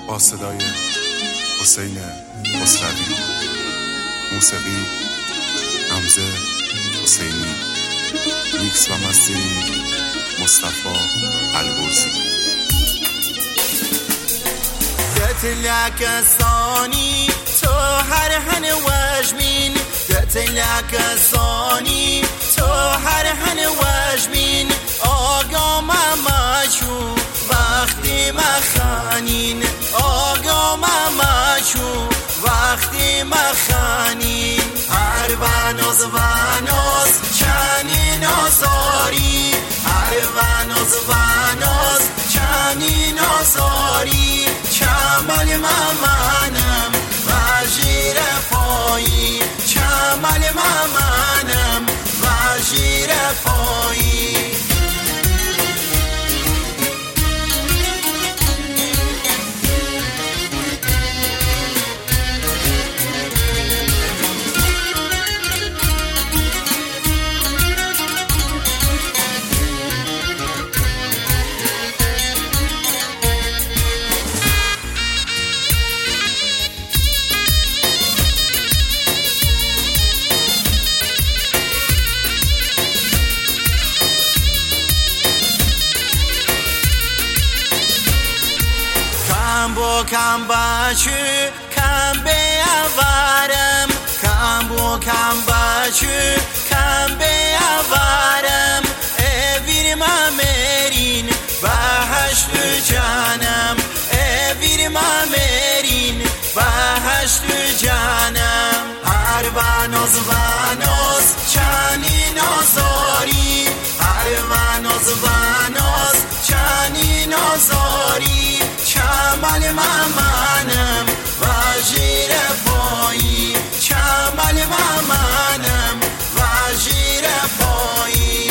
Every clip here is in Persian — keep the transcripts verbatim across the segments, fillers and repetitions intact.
با صدای حسین خسروی، موسیقی حمزه حسینی، میکس و مسترینگ مصطفی البرزی. دتلك الصاني تو هر هن وجمين، دتلك الصاني تو هر هن وجمين. آقا ما شو وقتی مخانین، آقا ما شو وقتی مخانین. هر وناز وناز چنی نازاری، هر وناز وناز چنی نازاری. کمال مامانم و زیر پایی، کمال مامانم و زیر پایی. کم بو کم بچه کم بیاورم، کم بو کم بچه کم بیاورم. اویر ما مرین بهشت جانم، اویر ما مرین بهشت جانم. هر وناز وناز چنی نازاری، هر وناز وناز چنی نازاری. کمال مامانم و زیر پایی، کمال مامانم و زیر پایی.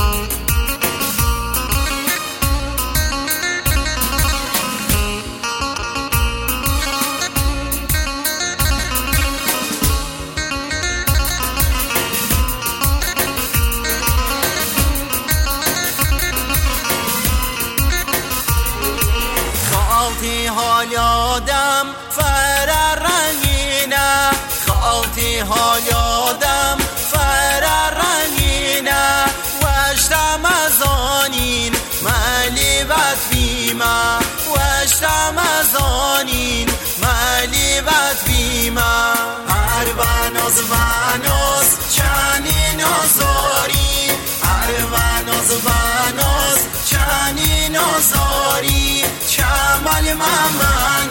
خالتی حال یادم فرار رنگینه، خالتی حال یادم فرار رنگینه. وشتم از آنین ملی بد بیما، وشتم از آنین ملی بد بیما. هر وناز وناز چنی نازاری، هر وناز وناز چنی نازاری. کمال مامان